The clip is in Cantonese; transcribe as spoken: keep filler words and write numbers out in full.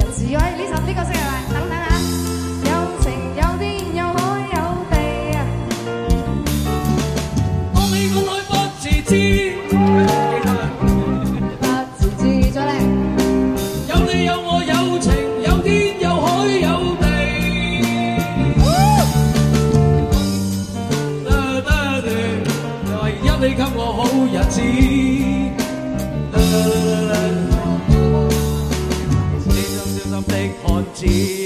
只可以呢首呢個識係咪？等等啊！有情有天有海有地啊！ 當你講愛不自知， 不自知再嚟。 有你有我有情有天有海有地。得得得，唯一你給我好日子。你心小心的看似。